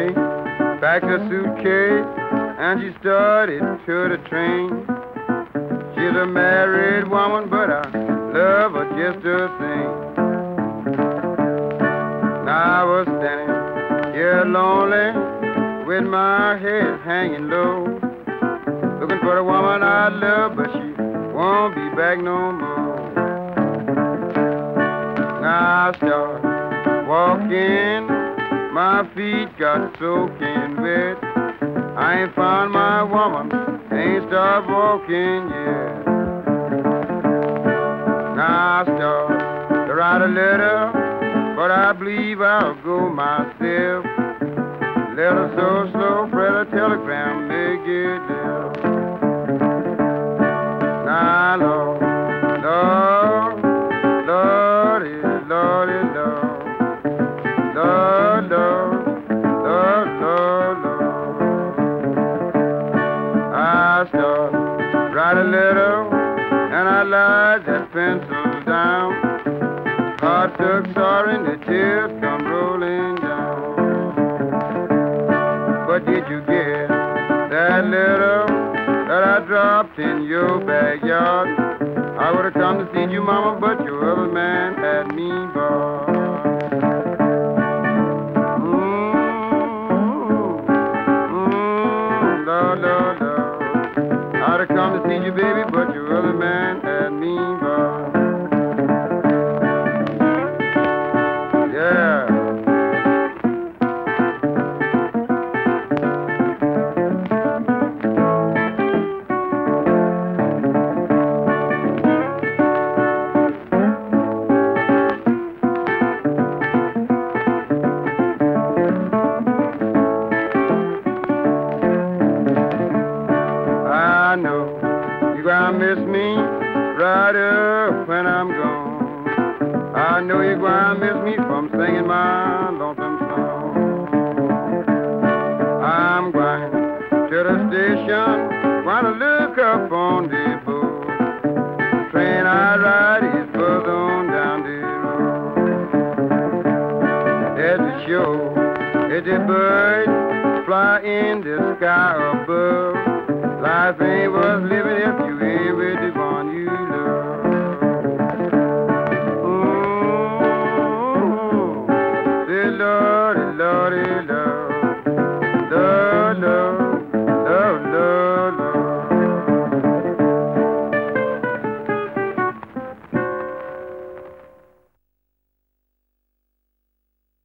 baby packed her suitcase and she started to the train. She's a married woman, but I love her just the same. Now I was standing here lonely with my head hanging low, looking for the woman I love, but she won't be back no more. Now I start walking, my feet got soaking wet. I ain't found my woman, ain't stopped walking yet. Now I start to write a letter, but I believe I'll go myself. Letter so slow, Fred, a telegram may get there. Now, Lord, Lord, Lordy, Lordy, Lord, Lord, Lord, Lord, Lord, Lord. I start write a letter and I laid that pencil down. Heart took sorrow and the tears come rolling down. But did you get that letter that I dropped in your backyard? I would have come to see you, Mama, but your other man had me barred. Lord, Lord, Lord. I'd have come to see you, baby, but your other man had me barred. Yeah. I know you're gonna miss me right up when I'm gone. I know you're gonna miss me from singing my lonesome song. I'm going to the station, gonna look up on the board. The train I ride is further on down the road. There's a show, it's a bird fly in the sky above. Life ain't worth living if